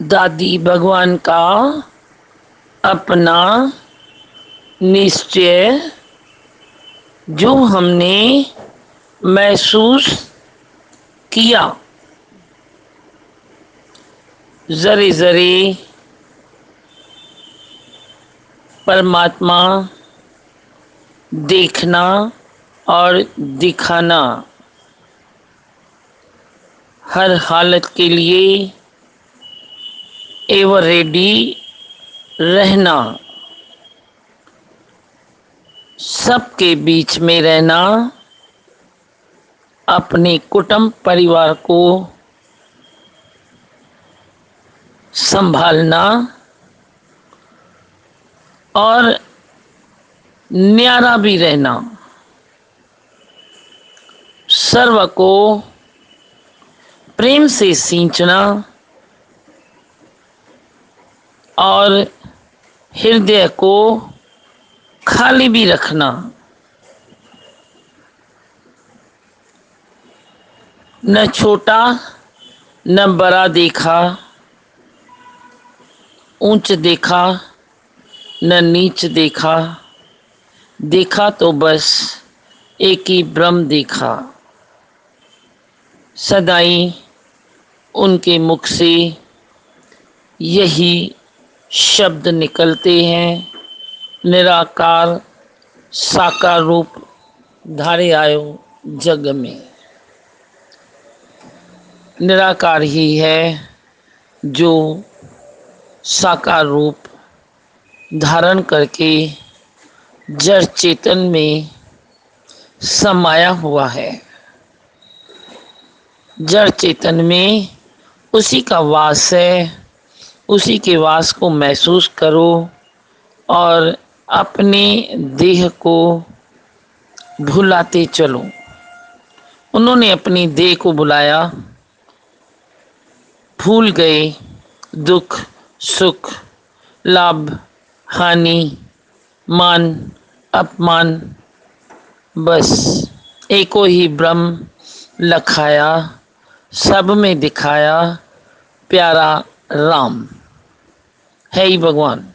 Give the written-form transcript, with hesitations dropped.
दादी भगवान का अपना निश्चय जो हमने महसूस किया, जरे जरे परमात्मा देखना और दिखाना, हर हालत के लिए एवर रेडी रहना, सबके बीच में रहना, अपने कुटुंब परिवार को संभालना और न्यारा भी रहना, सर्व को प्रेम से सींचना और हृदय को खाली भी रखना। न छोटा न बड़ा देखा, ऊंच देखा न नीच देखा, देखा तो बस एक ही ब्रह्म देखा। सदाई उनके मुख से यही शब्द निकलते हैं, निराकार साकार रूप धारे आयो जग में। निराकार ही है जो साकार रूप धारण करके जड़ चेतन में समाया हुआ है। जड़ चेतन में उसी का वास है, उसी के वास को महसूस करो और अपने देह को भुलाते चलो। उन्होंने अपनी देह को बुलाया, भूल गए दुख सुख लाभ हानि मान अपमान, बस एको ही ब्रह्म लखाया, सब में दिखाया प्यारा राम है ही भगवान।